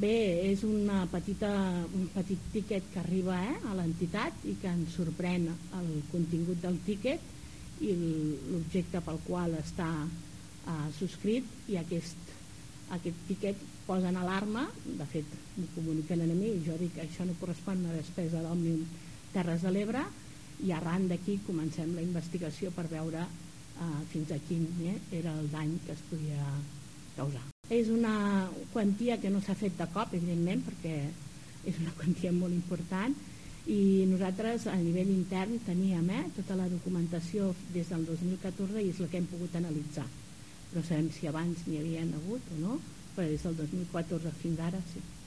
Bé, és un petit tiquet que arriba a l'entitat i que ens sorprèn el contingut del tiquet i l'objecte pel qual està subscrit, i aquest tiquet posa en alarma. De fet, m'ho comuniquen a mi i jo dic que això no correspon a una despesa d'Òmnium Terres de l'Ebre, i arran d'aquí comencem la investigació per veure fins a quin era el dany que es podia causar. És una quantia que no s'ha fet de cop, evidentment, perquè és una quantia molt important, i nosaltres a nivell intern teníem tota la documentació des del 2014 i és la que hem pogut analitzar. No sabem si abans n'hi havien hagut o no, però des del 2014 fins ara sí.